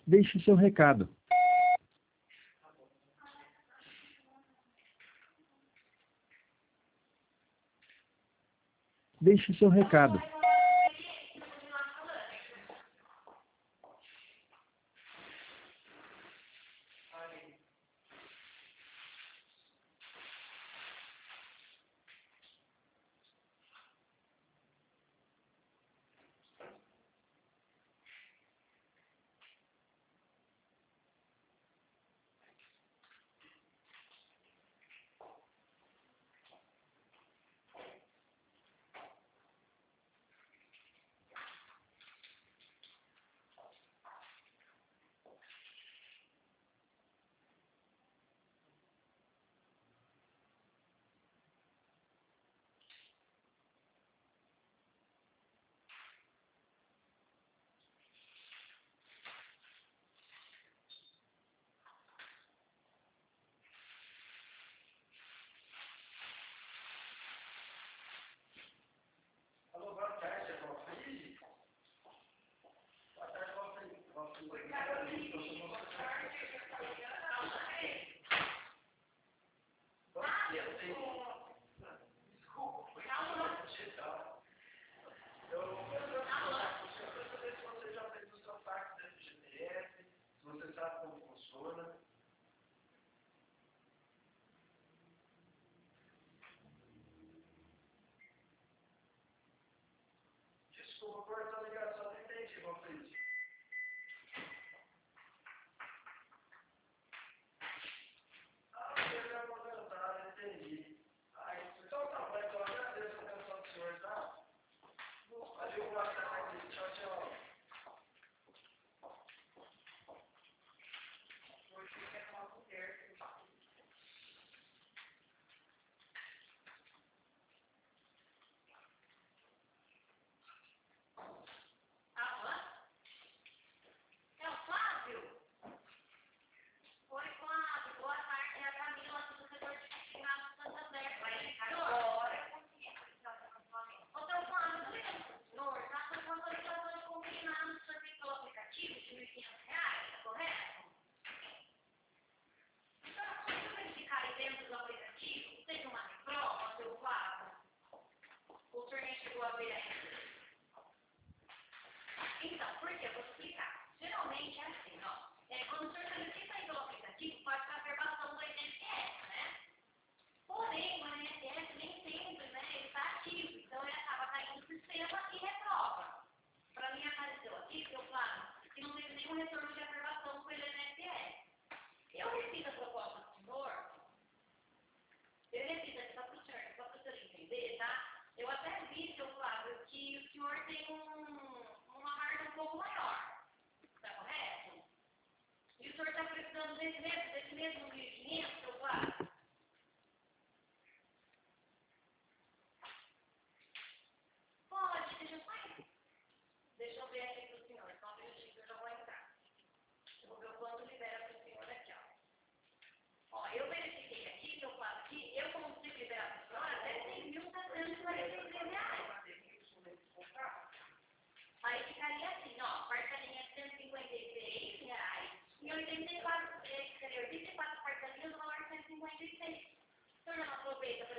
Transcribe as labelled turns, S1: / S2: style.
S1: Deixe seu recado. Deixe seu recado.
S2: Desculpa por essa ligação, não entendi, meu filho. Ah, você já aposentado, entendi. Então tá bom, então agradeço a atenção do senhor, tá? Valeu, boa tarde, tchau, tchau.
S3: Então, por que? Eu vou explicar. Geralmente é assim, ó. Quando o senhor solicita aí pelo aplicativo, pode ter aprovação do INSS, né? Porém, o INSS nem sempre, né, ele está ativo. Então, ele acaba caindo no sistema e reprova. Para mim, apareceu aqui, que eu falo, que não teve nenhum retorno de aprovação pelo INSS. Eu refiz a proposta do senhor, eu refiz aqui só para o senhor entender, tá? Eu até vi, seu Flávio, que o senhor tem uma margem um pouco maior, tá correto? E o senhor está precisando desse mesmo 1.500, seu Flávio? Pode, deixa eu ver aqui para o senhor, só um minutinho que eu já vou entrar. Eu vou ver o quanto libera para o senhor aqui, ó. Ó, eu verifiquei aqui, seu Flávio, que eu consigo liberar para o senhor até R$6.743. Aí ficaria assim, ó, parcelinha de R$153 e 84 parcelinhas no valor de 156. O senhor já não aproveita